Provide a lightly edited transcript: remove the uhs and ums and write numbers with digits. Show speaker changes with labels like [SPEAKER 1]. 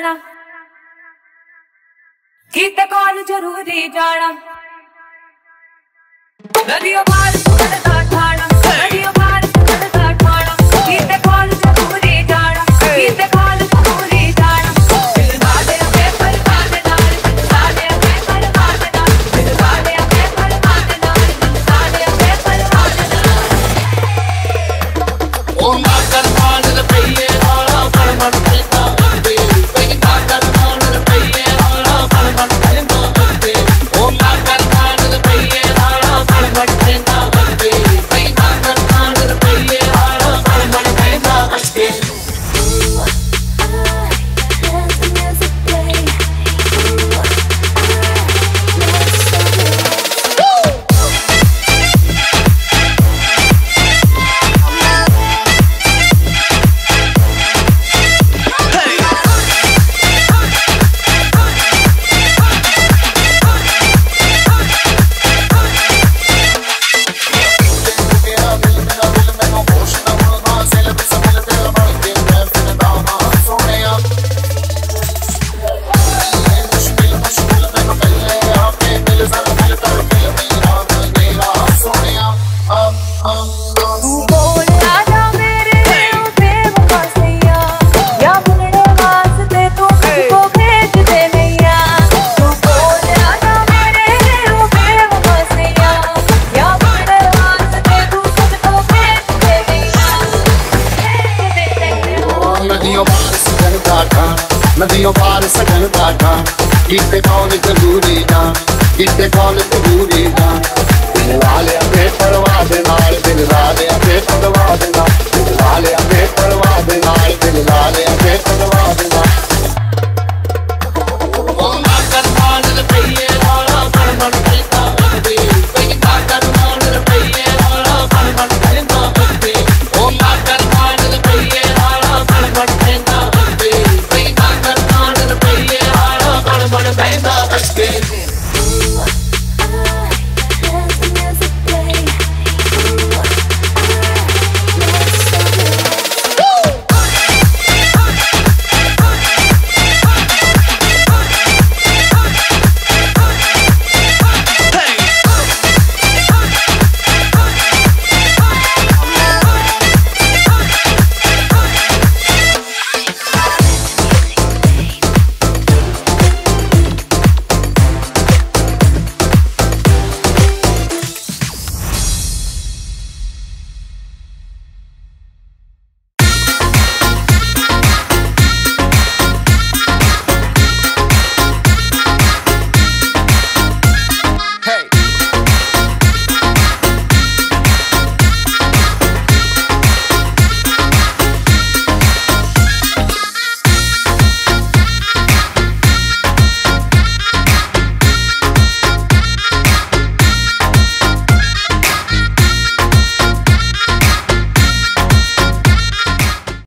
[SPEAKER 1] जाना कीते कॉल जरूरी जाना नदियों पार सुनता ठाणा नदियों पार सुनता ठाणा कीते कॉल जरूरी जाना कीते कॉल जरूरी जाना दिल वाले अपने पर बात नाल दिल वाले अपने पर बात नाल दिल वाले अपने पर बात नाल दिल वाले अपने पर बात नाल
[SPEAKER 2] ओ ना कर मान ले पईए वाला पर मन देता दे कई ना कर मान ले पईए वाला पर मन देता दे ओ ना कर मान ले पईए वाला पर मन देता दे कई ना कर मान ले पईए वाला पर मन देता दे नदियों पार सजन काटा कीते कॉल जरूरी ना कीते कॉल जरूरी ना दिल वाले अपने